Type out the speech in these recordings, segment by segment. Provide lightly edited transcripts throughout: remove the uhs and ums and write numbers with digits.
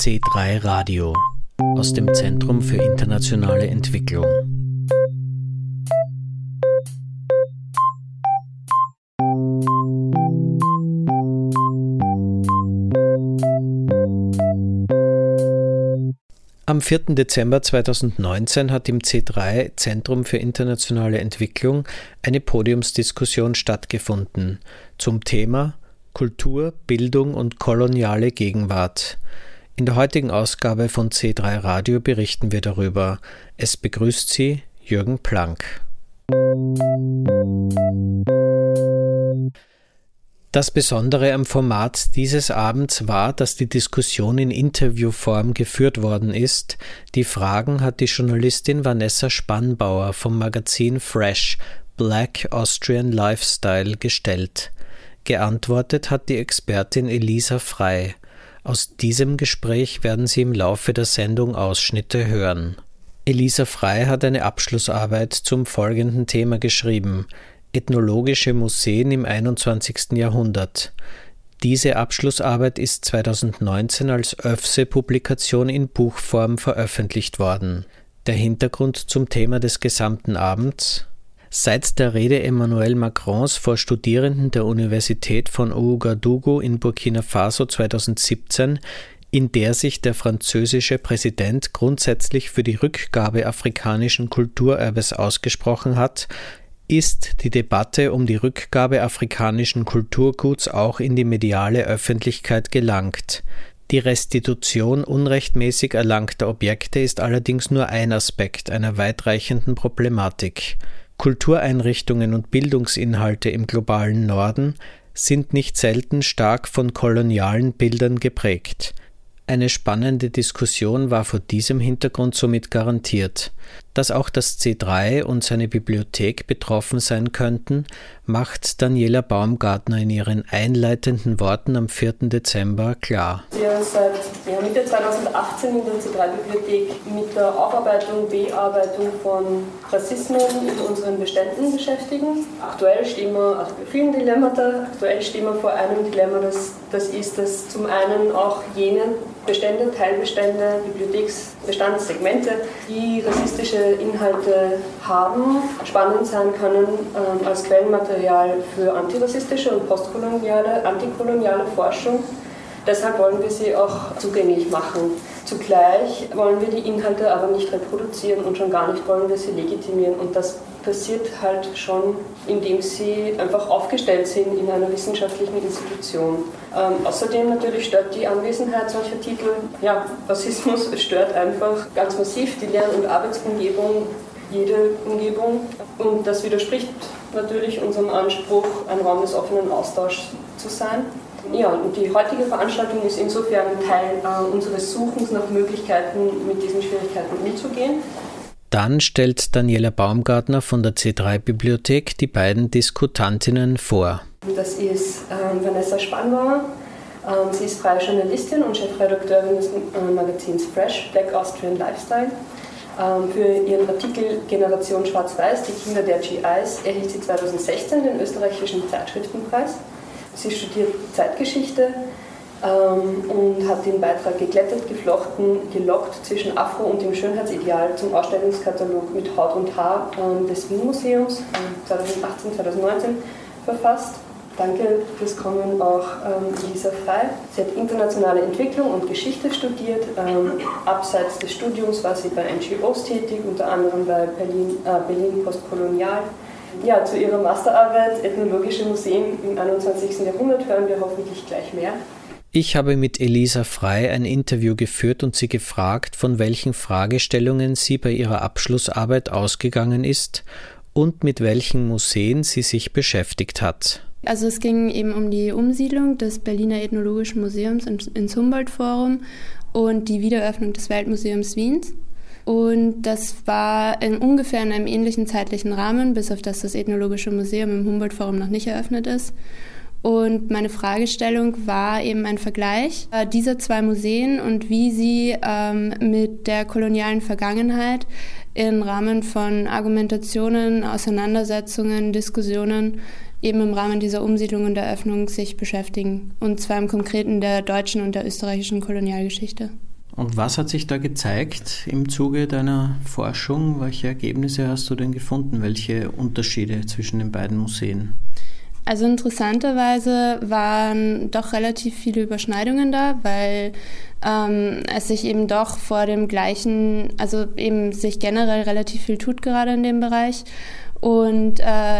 C3 Radio aus dem Zentrum für internationale Entwicklung. Am 4. Dezember 2019 hat im C3 Zentrum für internationale Entwicklung eine Podiumsdiskussion stattgefunden zum Thema Kultur, Bildung und koloniale Gegenwart. In der heutigen Ausgabe von C3 Radio berichten wir darüber. Es begrüßt Sie Jürgen Planck. Das Besondere am Format dieses Abends war, dass die Diskussion in Interviewform geführt worden ist. Die Fragen hat die Journalistin Vanessa Spannbauer vom Magazin Fresh Black Austrian Lifestyle gestellt. Geantwortet hat die Expertin Elisa Frey. Aus diesem Gespräch werden Sie im Laufe der Sendung Ausschnitte hören. Elisa Frey hat eine Abschlussarbeit zum folgenden Thema geschrieben: Ethnologische Museen im 21. Jahrhundert. Diese Abschlussarbeit ist 2019 als ÖFSE-Publikation in Buchform veröffentlicht worden. Der Hintergrund zum Thema des gesamten Abends: Seit der Rede Emmanuel Macrons vor Studierenden der Universität von Ouagadougou in Burkina Faso 2017, in der sich der französische Präsident grundsätzlich für die Rückgabe afrikanischen Kulturerbes ausgesprochen hat, ist die Debatte um die Rückgabe afrikanischen Kulturguts auch in die mediale Öffentlichkeit gelangt. Die Restitution unrechtmäßig erlangter Objekte ist allerdings nur ein Aspekt einer weitreichenden Problematik. Kultureinrichtungen und Bildungsinhalte im globalen Norden sind nicht selten stark von kolonialen Bildern geprägt. Eine spannende Diskussion war vor diesem Hintergrund somit garantiert. Dass auch das C3 und seine Bibliothek betroffen sein könnten, macht Daniela Baumgartner in ihren einleitenden Worten am 4. Dezember klar. Wir seit Mitte 2018 in der C3-Bibliothek mit der Aufarbeitung, Bearbeitung von Rassismen in unseren Beständen beschäftigen. Aktuell stehen wir vor vielen Dilemmata. Aktuell stehen wir vor einem Dilemma, das ist, dass zum einen auch jene Bestände, Teilbestände, Bibliotheksbestandssegmente, die rassistische Inhalte haben, spannend sein können als Quellenmaterial für antirassistische und postkoloniale, antikoloniale Forschung. Deshalb wollen wir sie auch zugänglich machen. Zugleich wollen wir die Inhalte aber nicht reproduzieren und schon gar nicht wollen wir sie legitimieren. Und das passiert halt schon, indem sie einfach aufgestellt sind in einer wissenschaftlichen Institution. Außerdem natürlich stört die Anwesenheit solcher Titel. Ja, Rassismus stört einfach ganz massiv die Lern- und Arbeitsumgebung, jede Umgebung. Und das widerspricht natürlich unserem Anspruch, ein Raum des offenen Austauschs zu sein. Ja, und die heutige Veranstaltung ist insofern Teil unseres Suchens nach Möglichkeiten, mit diesen Schwierigkeiten umzugehen. Dann stellt Daniela Baumgartner von der C3-Bibliothek die beiden Diskutantinnen vor. Das ist Vanessa Spannbauer. Sie ist freie Journalistin und Chefredakteurin des Magazins Fresh Black Austrian Lifestyle. Für ihren Artikel Generation Schwarz-Weiß, die Kinder der GIs, erhielt sie 2016 den österreichischen Zeitschriftenpreis. Sie studiert Zeitgeschichte und hat den Beitrag geglättet, geflochten, gelockt zwischen Afro und dem Schönheitsideal zum Ausstellungskatalog mit Haut und Haar des Wien-Museums 2018-2019 verfasst. Danke fürs Kommen auch Elisa Frey. Sie hat internationale Entwicklung und Geschichte studiert. Abseits des Studiums war sie bei NGOs tätig, unter anderem bei Berlin Postkolonial. Ja, zu ihrer Masterarbeit Ethnologische Museen im 21. Jahrhundert hören wir hoffentlich gleich mehr. Ich habe mit Elisa Frey ein Interview geführt und sie gefragt, von welchen Fragestellungen sie bei ihrer Abschlussarbeit ausgegangen ist und mit welchen Museen sie sich beschäftigt hat. Also es ging eben um die Umsiedlung des Berliner Ethnologischen Museums ins Humboldt-Forum und die Wiedereröffnung des Weltmuseums Wiens. Und das war ungefähr in einem ähnlichen zeitlichen Rahmen, bis auf dass das Ethnologische Museum im Humboldt-Forum noch nicht eröffnet ist. Und meine Fragestellung war eben ein Vergleich dieser zwei Museen und wie sie mit der kolonialen Vergangenheit im Rahmen von Argumentationen, Auseinandersetzungen, Diskussionen eben im Rahmen dieser Umsiedlung und Eröffnung sich beschäftigen. Und zwar im Konkreten der deutschen und der österreichischen Kolonialgeschichte. Und was hat sich da gezeigt im Zuge deiner Forschung? Welche Ergebnisse hast du denn gefunden? Welche Unterschiede zwischen den beiden Museen? Also interessanterweise waren doch relativ viele Überschneidungen da, weil es sich eben doch vor dem gleichen, also eben sich generell relativ viel tut gerade in dem Bereich. Und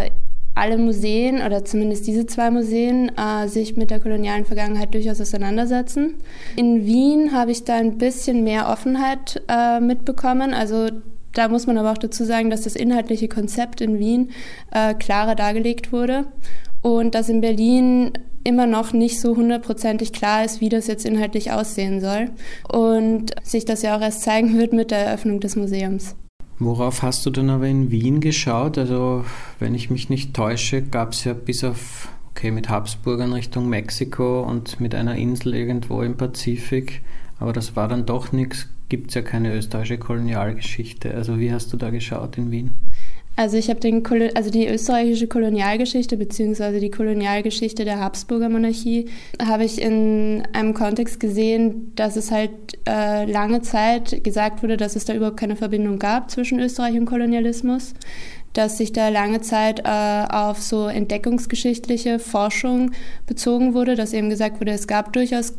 alle Museen, oder zumindest diese 2 Museen, sich mit der kolonialen Vergangenheit durchaus auseinandersetzen. In Wien habe ich da ein bisschen mehr Offenheit mitbekommen. Also da muss man aber auch dazu sagen, dass das inhaltliche Konzept in Wien klarer dargelegt wurde und dass in Berlin immer noch nicht so 100%ig klar ist, wie das jetzt inhaltlich aussehen soll. Und sich das ja auch erst zeigen wird mit der Eröffnung des Museums. Worauf hast du denn aber in Wien geschaut? Also, wenn ich mich nicht täusche, gab es ja bis auf, mit Habsburgern Richtung Mexiko und mit einer Insel irgendwo im Pazifik, aber das war dann doch nichts, gibt es ja keine österreichische Kolonialgeschichte. Also, wie hast du da geschaut in Wien? Also ich habe die österreichische Kolonialgeschichte bzw. die Kolonialgeschichte der Habsburger Monarchie habe ich in einem Kontext gesehen, dass es halt lange Zeit gesagt wurde, dass es da überhaupt keine Verbindung gab zwischen Österreich und Kolonialismus, dass sich da lange Zeit auf so entdeckungsgeschichtliche Forschung bezogen wurde, dass eben gesagt wurde, es gab durchaus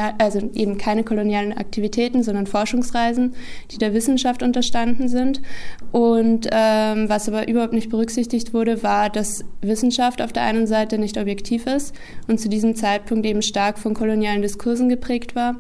eben keine kolonialen Aktivitäten, sondern Forschungsreisen, die der Wissenschaft unterstanden sind. Und was aber überhaupt nicht berücksichtigt wurde, war, dass Wissenschaft auf der einen Seite nicht objektiv ist und zu diesem Zeitpunkt eben stark von kolonialen Diskursen geprägt war.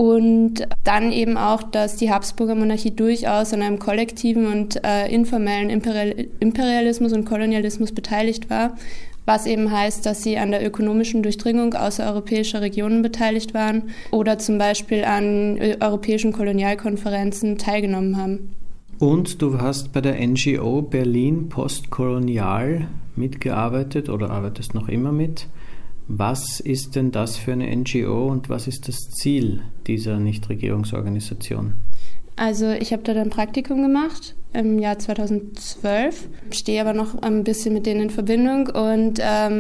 Und dann eben auch, dass die Habsburger Monarchie durchaus an einem kollektiven und informellen Imperialismus und Kolonialismus beteiligt war, was eben heißt, dass sie an der ökonomischen Durchdringung außereuropäischer Regionen beteiligt waren oder zum Beispiel an europäischen Kolonialkonferenzen teilgenommen haben. Und du hast bei der NGO Berlin Postkolonial mitgearbeitet oder arbeitest noch immer mit. Was ist denn das für eine NGO und was ist das Ziel dieser Nichtregierungsorganisation? Also ich habe da ein Praktikum gemacht im Jahr 2012, stehe aber noch ein bisschen mit denen in Verbindung und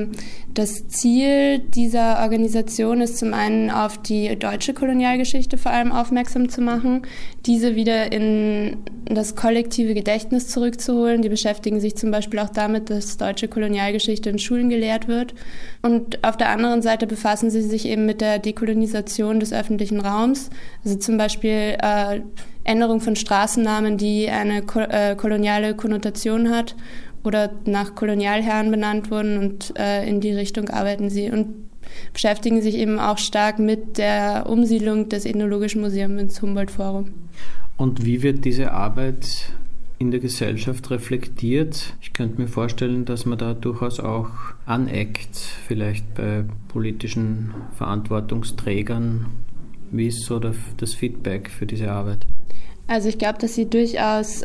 das Ziel dieser Organisation ist zum einen auf die deutsche Kolonialgeschichte vor allem aufmerksam zu machen, diese wieder in das kollektive Gedächtnis zurückzuholen. Die beschäftigen sich zum Beispiel auch damit, dass deutsche Kolonialgeschichte in Schulen gelehrt wird und auf der anderen Seite befassen sie sich eben mit der Dekolonisation des öffentlichen Raums, also zum Beispiel Änderung von Straßennamen, die eine koloniale Konnotation hat oder nach Kolonialherren benannt wurden und in die Richtung arbeiten sie und beschäftigen sich eben auch stark mit der Umsiedlung des Ethnologischen Museums ins Humboldt-Forum. Und wie wird diese Arbeit in der Gesellschaft reflektiert? Ich könnte mir vorstellen, dass man da durchaus auch aneckt, vielleicht bei politischen Verantwortungsträgern. Wie ist so das Feedback für diese Arbeit? Also ich glaube, dass sie durchaus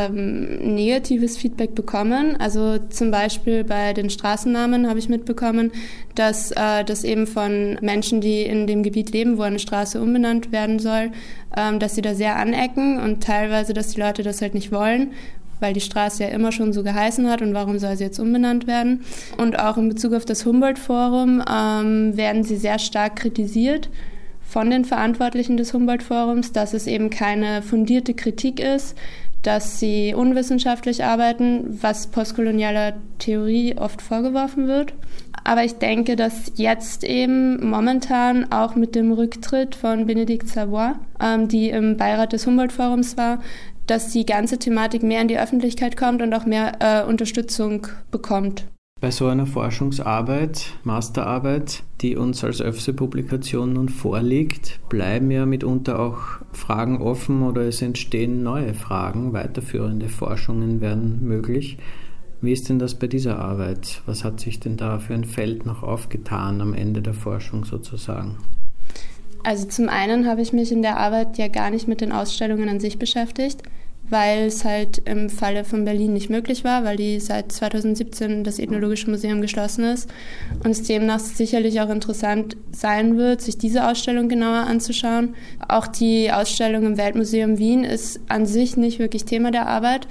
negatives Feedback bekommen. Also zum Beispiel bei den Straßennamen habe ich mitbekommen, dass das eben von Menschen, die in dem Gebiet leben, wo eine Straße umbenannt werden soll, dass sie da sehr anecken und teilweise, dass die Leute das halt nicht wollen, weil die Straße ja immer schon so geheißen hat und warum soll sie jetzt umbenannt werden. Und auch in Bezug auf das Humboldt-Forum werden sie sehr stark kritisiert von den Verantwortlichen des Humboldt-Forums, dass es eben keine fundierte Kritik ist, dass sie unwissenschaftlich arbeiten, was postkolonialer Theorie oft vorgeworfen wird. Aber ich denke, dass jetzt eben momentan auch mit dem Rücktritt von Bénédicte Savoy, die im Beirat des Humboldt-Forums war, dass die ganze Thematik mehr in die Öffentlichkeit kommt und auch mehr Unterstützung bekommt. Bei so einer Forschungsarbeit, Masterarbeit, die uns als ÖFSE-Publikation nun vorliegt, bleiben ja mitunter auch Fragen offen oder es entstehen neue Fragen, weiterführende Forschungen werden möglich. Wie ist denn das bei dieser Arbeit? Was hat sich denn da für ein Feld noch aufgetan am Ende der Forschung sozusagen? Also zum einen habe ich mich in der Arbeit ja gar nicht mit den Ausstellungen an sich beschäftigt, weil es halt im Falle von Berlin nicht möglich war, weil die seit 2017 das Ethnologische Museum geschlossen ist und es demnach sicherlich auch interessant sein wird, sich diese Ausstellung genauer anzuschauen. Auch die Ausstellung im Weltmuseum Wien ist an sich nicht wirklich Thema der Arbeit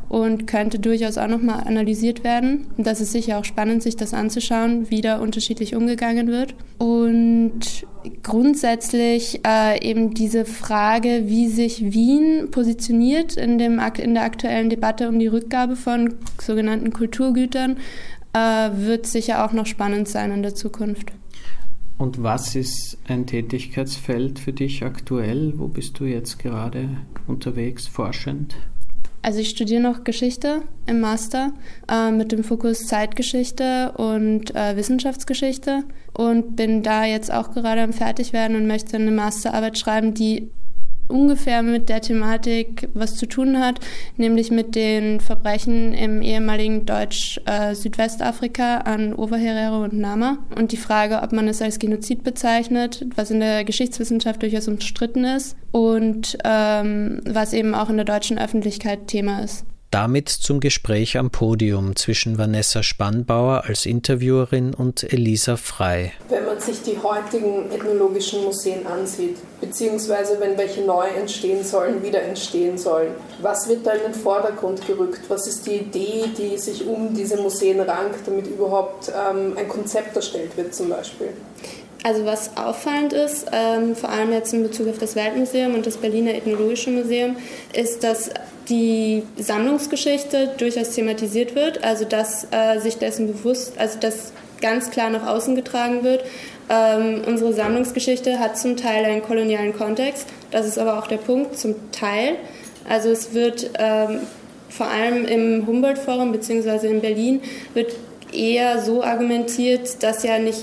und könnte durchaus auch nochmal analysiert werden. Und das ist sicher auch spannend, sich das anzuschauen, wie da unterschiedlich umgegangen wird. Und grundsätzlich eben diese Frage, wie sich Wien positioniert in der aktuellen Debatte um die Rückgabe von sogenannten Kulturgütern, wird sicher auch noch spannend sein in der Zukunft. Und was ist ein Tätigkeitsfeld für dich aktuell? Wo bist du jetzt gerade unterwegs, forschend? Also ich studiere noch Geschichte im Master mit dem Fokus Zeitgeschichte und Wissenschaftsgeschichte und bin da jetzt auch gerade am Fertigwerden und möchte eine Masterarbeit schreiben, die ungefähr mit der Thematik was zu tun hat, nämlich mit den Verbrechen im ehemaligen Deutsch-Südwestafrika an Ovaherero und Nama und die Frage, ob man es als Genozid bezeichnet, was in der Geschichtswissenschaft durchaus umstritten ist und was eben auch in der deutschen Öffentlichkeit Thema ist. Damit zum Gespräch am Podium zwischen Vanessa Spannbauer als Interviewerin und Elisa Frey. Wenn man sich die heutigen ethnologischen Museen ansieht, beziehungsweise wenn welche neu entstehen sollen, wieder entstehen sollen, was wird da in den Vordergrund gerückt? Was ist die Idee, die sich um diese Museen rankt, damit überhaupt ein Konzept erstellt wird zum Beispiel? Also was auffallend ist, vor allem jetzt in Bezug auf das Weltmuseum und das Berliner Ethnologische Museum, ist, dass die Sammlungsgeschichte durchaus thematisiert wird, also dass sich dessen bewusst, also dass ganz klar nach außen getragen wird. Unsere Sammlungsgeschichte hat zum Teil einen kolonialen Kontext, das ist aber auch der Punkt, zum Teil. Also es wird vor allem im Humboldt-Forum bzw. in Berlin wird eher so argumentiert, dass ja nicht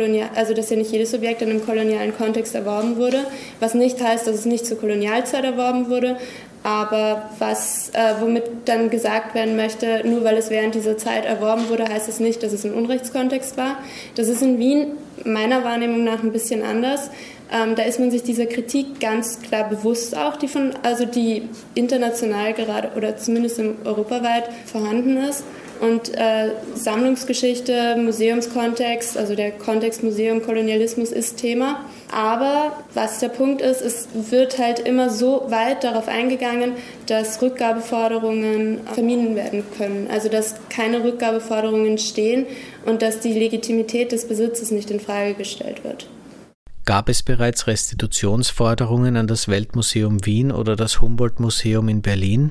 jedes Objekt in einem kolonialen Kontext erworben wurde, was nicht heißt, dass es nicht zur Kolonialzeit erworben wurde, aber womit dann gesagt werden möchte, nur weil es während dieser Zeit erworben wurde, heißt es nicht, dass es ein Unrechtskontext war. Das ist in Wien meiner Wahrnehmung nach ein bisschen anders. Da ist man sich dieser Kritik ganz klar bewusst auch, die international gerade oder zumindest europaweit vorhanden ist. Und Sammlungsgeschichte, Museumskontext, also der Kontext Museum, Kolonialismus ist Thema. Aber was der Punkt ist, es wird halt immer so weit darauf eingegangen, dass Rückgabeforderungen vermieden werden können. Also dass keine Rückgabeforderungen stehen und dass die Legitimität des Besitzes nicht in Frage gestellt wird. Gab es bereits Restitutionsforderungen an das Weltmuseum Wien oder das Humboldt-Museum in Berlin?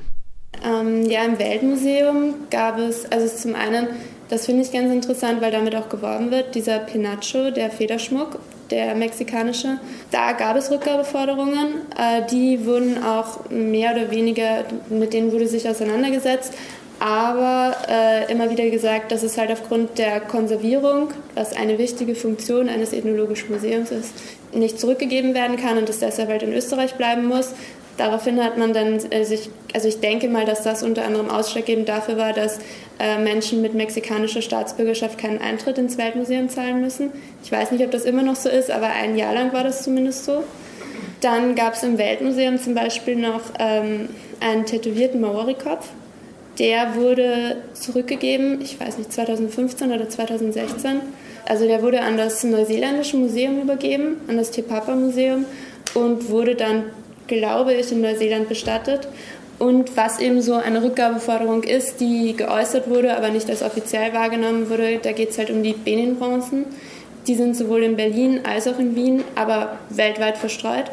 Ja, im Weltmuseum gab es, also zum einen, das finde ich ganz interessant, weil damit auch geworben wird, dieser Penacho, der Federschmuck, der mexikanische. Da gab es Rückgabeforderungen, die wurden auch mehr oder weniger, mit denen wurde sich auseinandergesetzt, aber immer wieder gesagt, dass es halt aufgrund der Konservierung, was eine wichtige Funktion eines ethnologischen Museums ist, nicht zurückgegeben werden kann und es deshalb halt in Österreich bleiben muss. Daraufhin hat man dann ich denke mal, dass das unter anderem ausschlaggebend dafür war, dass Menschen mit mexikanischer Staatsbürgerschaft keinen Eintritt ins Weltmuseum zahlen müssen. Ich weiß nicht, ob das immer noch so ist, aber ein Jahr lang war das zumindest so. Dann gab es im Weltmuseum zum Beispiel noch einen tätowierten Maori-Kopf. Der wurde zurückgegeben, ich weiß nicht, 2015 oder 2016. Also der wurde an das Neuseeländische Museum übergeben, an das Te Papa Museum und wurde dann, glaube ich, in Neuseeland bestattet. Und was eben so eine Rückgabeforderung ist, die geäußert wurde, aber nicht als offiziell wahrgenommen wurde, da geht es halt um die Benin-Bronzen. Die sind sowohl in Berlin als auch in Wien, aber weltweit verstreut.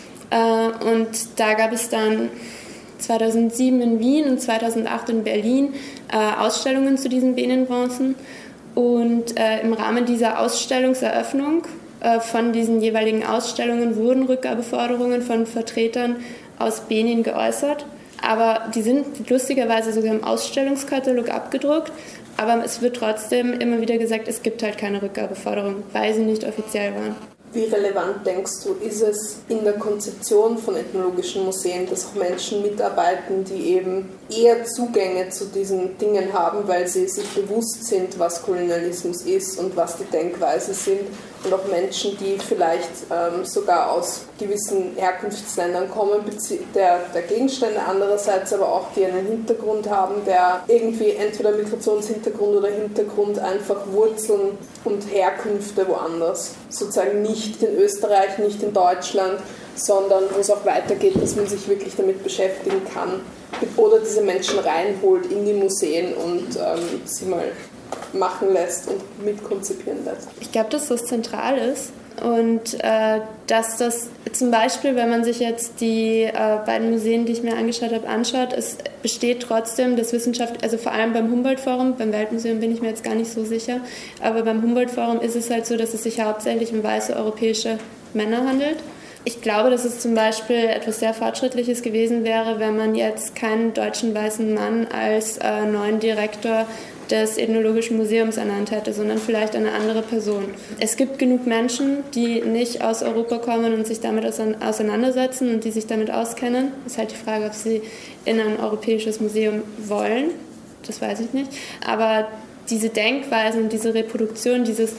Und da gab es dann 2007 in Wien und 2008 in Berlin Ausstellungen zu diesen Benin-Bronzen. Und im Rahmen dieser Ausstellungseröffnung von diesen jeweiligen Ausstellungen wurden Rückgabeforderungen von Vertretern aus Benin geäußert. Aber die sind lustigerweise sogar im Ausstellungskatalog abgedruckt. Aber es wird trotzdem immer wieder gesagt, es gibt halt keine Rückgabeforderung, weil sie nicht offiziell waren. Wie relevant denkst du, ist es in der Konzeption von ethnologischen Museen, dass auch Menschen mitarbeiten, die eben eher Zugänge zu diesen Dingen haben, weil sie sich bewusst sind, was Kolonialismus ist und was die Denkweise sind, und auch Menschen, die vielleicht sogar aus gewissen Herkunftsländern kommen, der Gegenstände andererseits, aber auch die einen Hintergrund haben, der irgendwie entweder Migrationshintergrund oder Hintergrund, einfach Wurzeln und Herkünfte woanders, sozusagen nicht in Österreich, nicht in Deutschland, sondern wo es auch weitergeht, dass man sich wirklich damit beschäftigen kann. oder diese Menschen reinholt in die Museen und sie mal machen lässt und mitkonzipieren lässt. Ich glaube, dass das zentral ist und dass das zum Beispiel, wenn man sich jetzt die beiden Museen, die ich mir angeschaut habe, anschaut, es besteht trotzdem das Wissenschaft, also vor allem beim Humboldt-Forum, beim Weltmuseum bin ich mir jetzt gar nicht so sicher, aber beim Humboldt-Forum ist es halt so, dass es sich hauptsächlich um weiße europäische Männer handelt. Ich glaube, dass es zum Beispiel etwas sehr Fortschrittliches gewesen wäre, wenn man jetzt keinen deutschen weißen Mann als neuen Direktor des Ethnologischen Museums ernannt hätte, sondern vielleicht eine andere Person. Es gibt genug Menschen, die nicht aus Europa kommen und sich damit auseinandersetzen und die sich damit auskennen. Es ist halt die Frage, ob sie in ein europäisches Museum wollen. Das weiß ich nicht. Aber diese Denkweisen und diese Reproduktion, dieses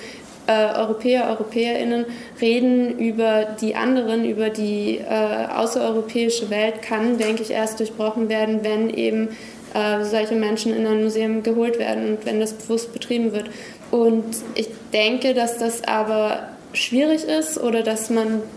EuropäerInnen reden über die anderen, über die außereuropäische Welt, kann, denke ich, erst durchbrochen werden, wenn eben solche Menschen in ein Museum geholt werden und wenn das bewusst betrieben wird. Und ich denke, dass das aber schwierig ist oder dass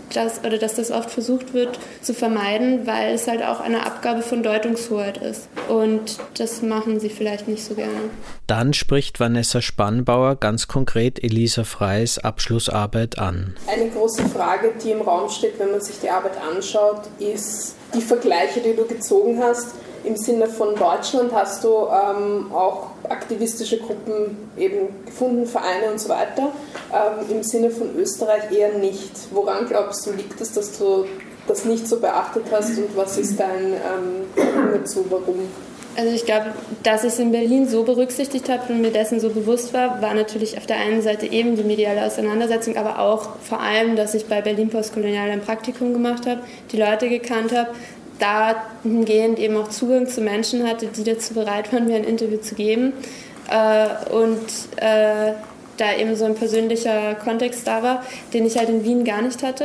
das oft versucht wird zu vermeiden, weil es halt auch eine Abgabe von Deutungshoheit ist. Und das machen sie vielleicht nicht so gerne. Dann spricht Vanessa Spannbauer ganz konkret Elisa Freys Abschlussarbeit an. Eine große Frage, die im Raum steht, wenn man sich die Arbeit anschaut, ist die Vergleiche, die du gezogen hast. Im Sinne von Deutschland hast du auch aktivistische Gruppen eben gefunden, Vereine und so weiter. Im Sinne von Österreich eher nicht. Woran glaubst du, liegt es, dass du das nicht so beachtet hast und was ist dein Grund dazu, warum? Also ich glaube, dass ich es in Berlin so berücksichtigt habe und mir dessen so bewusst war natürlich auf der einen Seite eben die mediale Auseinandersetzung, aber auch vor allem, dass ich bei Berlin Postkolonial ein Praktikum gemacht habe, die Leute gekannt habe, dahingehend eben auch Zugang zu Menschen hatte, die dazu bereit waren, mir ein Interview zu geben und da eben so ein persönlicher Kontext da war, den ich halt in Wien gar nicht hatte.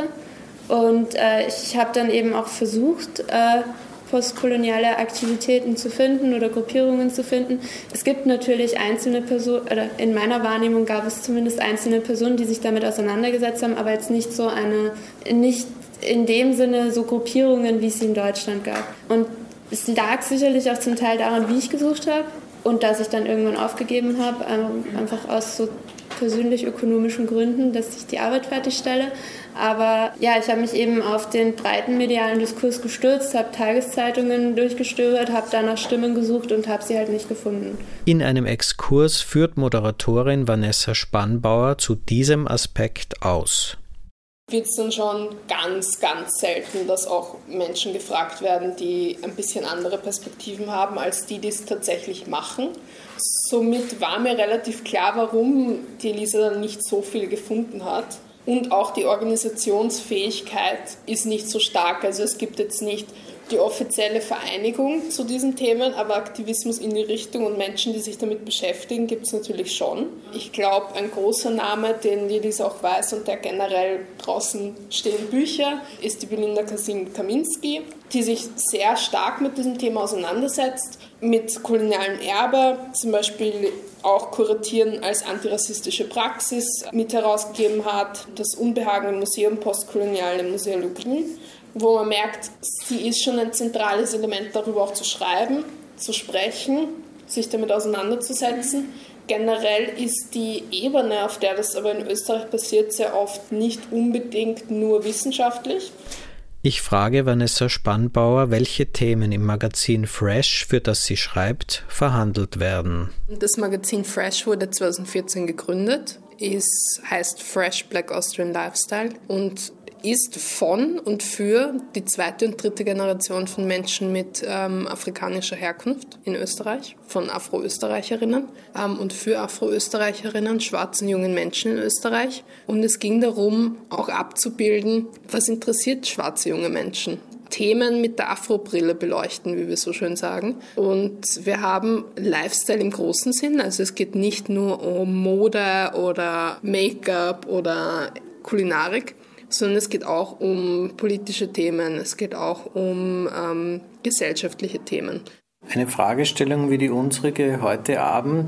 Und ich habe dann eben auch versucht, postkoloniale Aktivitäten zu finden oder Gruppierungen zu finden. Es gibt natürlich einzelne Personen, oder in meiner Wahrnehmung gab es zumindest einzelne Personen, die sich damit auseinandergesetzt haben, aber jetzt nicht so nicht in dem Sinne so Gruppierungen, wie es sie in Deutschland gab. Und es lag sicherlich auch zum Teil daran, wie ich gesucht habe und dass ich dann irgendwann aufgegeben habe, einfach aus so persönlich-ökonomischen Gründen, dass ich die Arbeit fertigstelle. Aber ja, ich habe mich eben auf den breiten medialen Diskurs gestürzt, habe Tageszeitungen durchgestöbert, habe danach Stimmen gesucht und habe sie halt nicht gefunden. In einem Exkurs führt Moderatorin Vanessa Spannbauer zu diesem Aspekt aus. Wird es dann schon ganz, ganz selten, dass auch Menschen gefragt werden, die ein bisschen andere Perspektiven haben, als die es tatsächlich machen. Somit war mir relativ klar, warum die Elisa dann nicht so viel gefunden hat. Und auch die Organisationsfähigkeit ist nicht so stark. Also es gibt jetzt nicht die offizielle Vereinigung zu diesen Themen, aber Aktivismus in die Richtung und Menschen, die sich damit beschäftigen, gibt es natürlich schon. Ich glaube, ein großer Name, den die Elisa auch weiß und der generell draußen stehen Bücher, ist die Belinda Kaminski, die sich sehr stark mit diesem Thema auseinandersetzt, mit kolonialem Erbe, zum Beispiel auch Kuratieren als antirassistische Praxis mit herausgegeben hat, das Unbehagen im Museum, postkoloniale Museologie, wo man merkt, sie ist schon ein zentrales Element, darüber auch zu schreiben, zu sprechen, sich damit auseinanderzusetzen. Generell ist die Ebene, auf der das aber in Österreich passiert, sehr oft nicht unbedingt nur wissenschaftlich. Ich frage Vanessa Spannbauer, welche Themen im Magazin Fresh, für das sie schreibt, verhandelt werden. Das Magazin Fresh wurde 2014 gegründet, heißt Fresh Black Austrian Lifestyle und ist von und für die zweite und dritte Generation von Menschen mit afrikanischer Herkunft in Österreich, von Afro-Österreicherinnen und für Afro-Österreicherinnen, schwarzen jungen Menschen in Österreich. Und es ging darum, auch abzubilden, was interessiert schwarze junge Menschen. Themen mit der Afro-Brille beleuchten, wie wir so schön sagen. Und wir haben Lifestyle im großen Sinn, also es geht nicht nur um Mode oder Make-up oder Kulinarik, sondern es geht auch um politische Themen, es geht auch um gesellschaftliche Themen. Eine Fragestellung wie die unsere heute Abend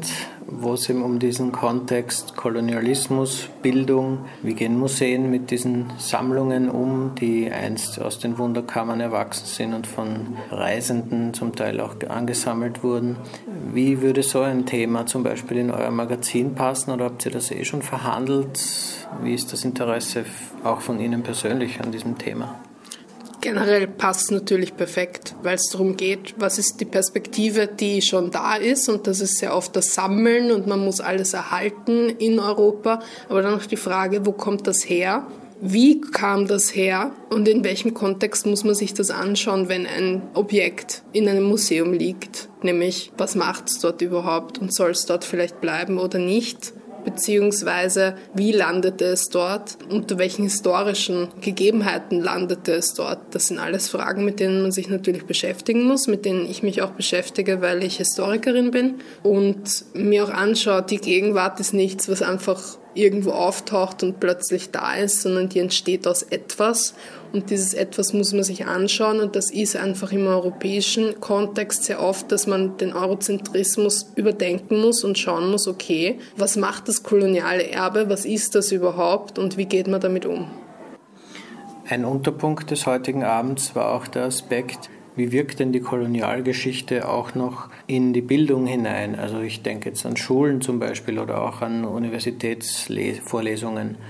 wo es eben um diesen Kontext Kolonialismus, Bildung, wie gehen Museen mit diesen Sammlungen um, die einst aus den Wunderkammern erwachsen sind und von Reisenden zum Teil auch angesammelt wurden. Wie würde so ein Thema zum Beispiel in euer Magazin passen oder habt ihr das schon verhandelt? Wie ist das Interesse auch von Ihnen persönlich an diesem Thema? Generell passt es natürlich perfekt, weil es darum geht, was ist die Perspektive, die schon da ist, und das ist sehr oft das Sammeln und man muss alles erhalten in Europa, aber dann noch die Frage, wo kommt das her? Wie kam das her und in welchem Kontext muss man sich das anschauen, wenn ein Objekt in einem Museum liegt? Nämlich, was macht es dort überhaupt und soll es dort vielleicht bleiben oder nicht? Beziehungsweise, wie landete es dort? Unter welchen historischen Gegebenheiten landete es dort? Das sind alles Fragen, mit denen man sich natürlich beschäftigen muss, mit denen ich mich auch beschäftige, weil ich Historikerin bin und mir auch anschaue, die Gegenwart ist nichts, was einfach irgendwo auftaucht und plötzlich da ist, sondern die entsteht aus etwas. Und dieses Etwas muss man sich anschauen, und das ist einfach im europäischen Kontext sehr oft, dass man den Eurozentrismus überdenken muss und schauen muss, okay, was macht das koloniale Erbe, was ist das überhaupt und wie geht man damit um? Ein Unterpunkt des heutigen Abends war auch der Aspekt, wie wirkt denn die Kolonialgeschichte auch noch in die Bildung hinein? Also ich denke jetzt an Schulen zum Beispiel oder auch an Universitätsvorlesungen.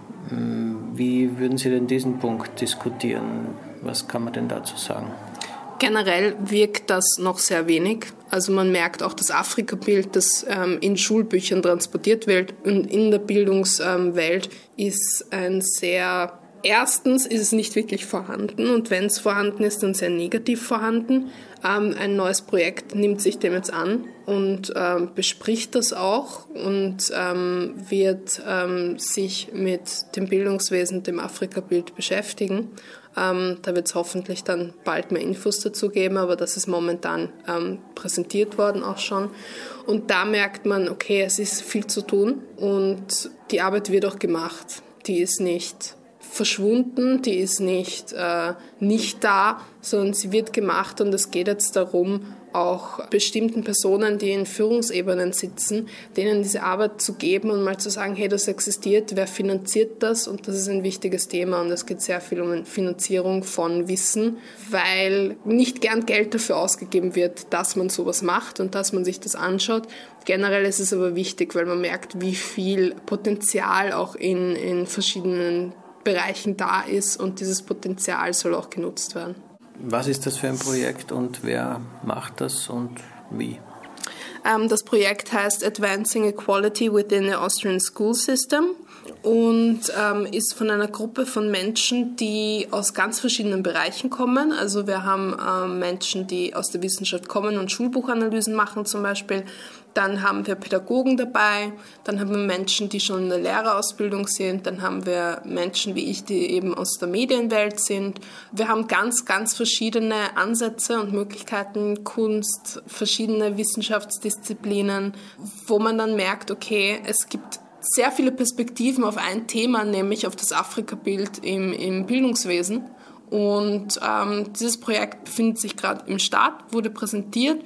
Wie würden Sie denn diesen Punkt diskutieren? Was kann man denn dazu sagen? Generell wirkt das noch sehr wenig. Also man merkt auch das Afrika-Bild, das in Schulbüchern transportiert wird und in der Bildungswelt ist ein sehr... Erstens ist es nicht wirklich vorhanden und wenn es vorhanden ist, dann sehr negativ vorhanden. Ein neues Projekt nimmt sich dem jetzt an und bespricht das auch und wird sich mit dem Bildungswesen, dem Afrika-Bild beschäftigen. Da wird es hoffentlich dann bald mehr Infos dazu geben, aber das ist momentan präsentiert worden auch schon. Und da merkt man, okay, es ist viel zu tun und die Arbeit wird auch gemacht. Die ist nicht verschwunden, die ist nicht da, sondern sie wird gemacht und es geht jetzt darum, auch bestimmten Personen, die in Führungsebenen sitzen, denen diese Arbeit zu geben und mal zu sagen, hey, das existiert, wer finanziert das? Und das ist ein wichtiges Thema und es geht sehr viel um Finanzierung von Wissen, weil nicht gern Geld dafür ausgegeben wird, dass man sowas macht und dass man sich das anschaut. Generell ist es aber wichtig, weil man merkt, wie viel Potenzial auch in verschiedenen Bereichen da ist und dieses Potenzial soll auch genutzt werden. Was ist das für ein Projekt und wer macht das und wie? Das Projekt heißt Advancing Equality within the Austrian School System und ist von einer Gruppe von Menschen, die aus ganz verschiedenen Bereichen kommen. Also wir haben Menschen, die aus der Wissenschaft kommen und Schulbuchanalysen machen zum Beispiel. Dann haben wir Pädagogen dabei, dann haben wir Menschen, die schon in der Lehrerausbildung sind, dann haben wir Menschen wie ich, die eben aus der Medienwelt sind. Wir haben ganz, ganz verschiedene Ansätze und Möglichkeiten, Kunst, verschiedene Wissenschaftsdisziplinen, wo man dann merkt, okay, es gibt sehr viele Perspektiven auf ein Thema, nämlich auf das Afrika-Bild im Bildungswesen. Und dieses Projekt befindet sich gerade im Start, wurde präsentiert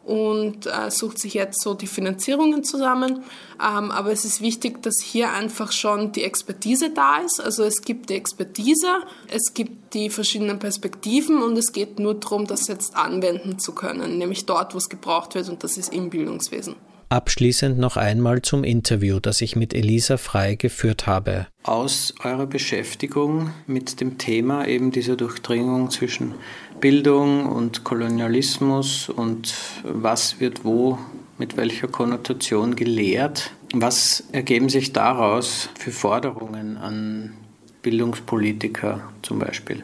und sucht sich jetzt so die Finanzierungen zusammen. Aber es ist wichtig, dass hier einfach schon die Expertise da ist. Also es gibt die Expertise, es gibt die verschiedenen Perspektiven und es geht nur darum, das jetzt anwenden zu können, nämlich dort, wo es gebraucht wird, und das ist im Bildungswesen. Abschließend noch einmal zum Interview, das ich mit Elisa Frey geführt habe. Aus eurer Beschäftigung mit dem Thema eben dieser Durchdringung zwischen Bildung und Kolonialismus und was wird wo mit welcher Konnotation gelehrt, was ergeben sich daraus für Forderungen an Bildungspolitiker zum Beispiel?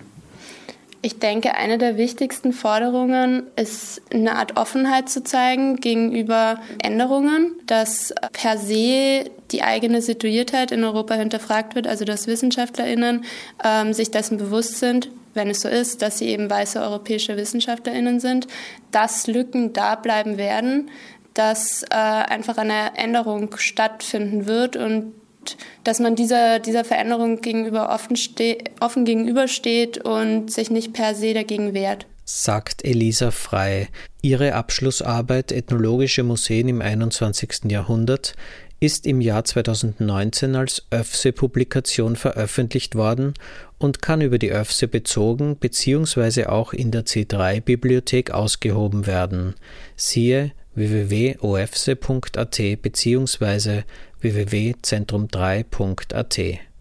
Ich denke, eine der wichtigsten Forderungen ist, eine Art Offenheit zu zeigen gegenüber Änderungen, dass per se die eigene Situiertheit in Europa hinterfragt wird, also dass WissenschaftlerInnen sich dessen bewusst sind, wenn es so ist, dass sie eben weiße europäische WissenschaftlerInnen sind, dass Lücken da bleiben werden, dass einfach eine Änderung stattfinden wird und dass man dieser Veränderung gegenüber offen gegenübersteht und sich nicht per se dagegen wehrt. sagt Elisa Frey. Ihre Abschlussarbeit Ethnologische Museen im 21. Jahrhundert ist im Jahr 2019 als ÖFSE-Publikation veröffentlicht worden und kann über die ÖFSE bezogen bzw. auch in der C3-Bibliothek ausgehoben werden. Siehe www.ofse.at bzw. www.zentrum3.at.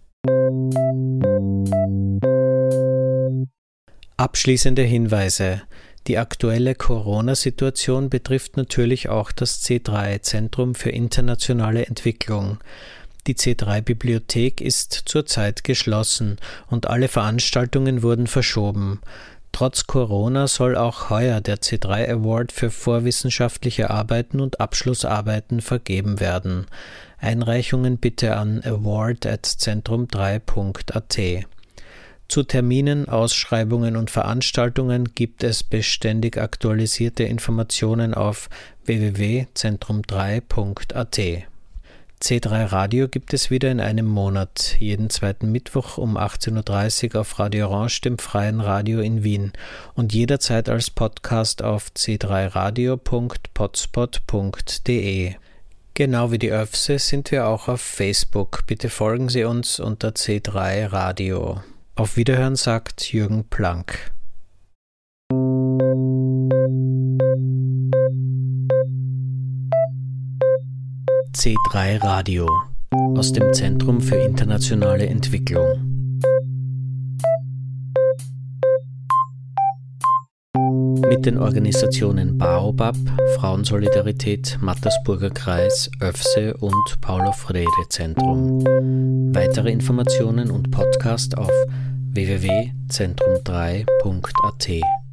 Abschließende Hinweise. Die aktuelle Corona-Situation betrifft natürlich auch das C3, Zentrum für internationale Entwicklung. Die C3-Bibliothek ist zurzeit geschlossen und alle Veranstaltungen wurden verschoben. Trotz Corona soll auch heuer der C3 Award für vorwissenschaftliche Arbeiten und Abschlussarbeiten vergeben werden. Einreichungen bitte an award@zentrum3.at. Zu Terminen, Ausschreibungen und Veranstaltungen gibt es beständig aktualisierte Informationen auf www.zentrum3.at. C3 Radio gibt es wieder in einem Monat, jeden zweiten Mittwoch um 18.30 Uhr auf Radio Orange, dem freien Radio in Wien, und jederzeit als Podcast auf c3radio.potspot.de. Genau wie die ÖFSE sind wir auch auf Facebook. Bitte folgen Sie uns unter C3 Radio. Auf Wiederhören sagt Jürgen Planck. C3 Radio aus dem Zentrum für internationale Entwicklung. Mit den Organisationen Baobab, Frauensolidarität, Mattersburger Kreis, ÖFSE und Paulo Freire Zentrum. Weitere Informationen und Podcast auf www.zentrum3.at.